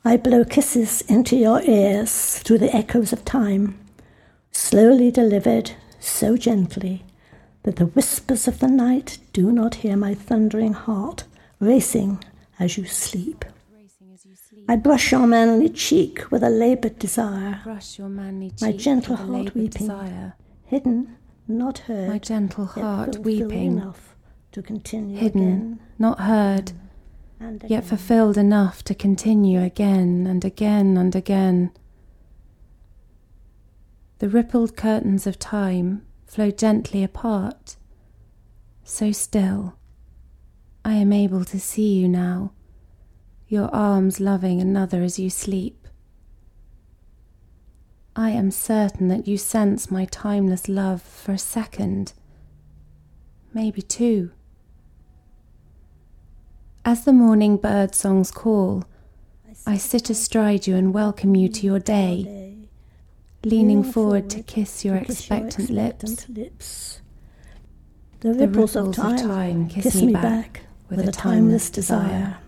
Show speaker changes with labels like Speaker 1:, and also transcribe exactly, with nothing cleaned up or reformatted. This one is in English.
Speaker 1: I blow kisses into your ears through the echoes of time, slowly delivered, so gently, that the whispers of the night do not hear my thundering heart racing as you sleep. I brush your manly cheek with a laboured desire,
Speaker 2: Brush your manly cheek
Speaker 1: my gentle
Speaker 2: with a
Speaker 1: heart
Speaker 2: laboured
Speaker 1: weeping,
Speaker 2: desire.
Speaker 1: hidden, not heard,
Speaker 2: My gentle
Speaker 1: yet
Speaker 2: heart
Speaker 1: fulfilled
Speaker 2: weeping,
Speaker 1: enough to continue
Speaker 2: hidden,
Speaker 1: again
Speaker 2: not heard,
Speaker 1: and again.
Speaker 2: yet fulfilled enough to continue again and again and again. The rippled curtains of time flow gently apart, so still. I am able to see you now, your arms loving another as you sleep. I am certain that you sense my timeless love for a second, maybe two. As the morning bird songs call, I sit astride you and welcome you to your day, leaning forward to kiss your expectant lips.
Speaker 1: The ripples of time kiss me back with a timeless desire.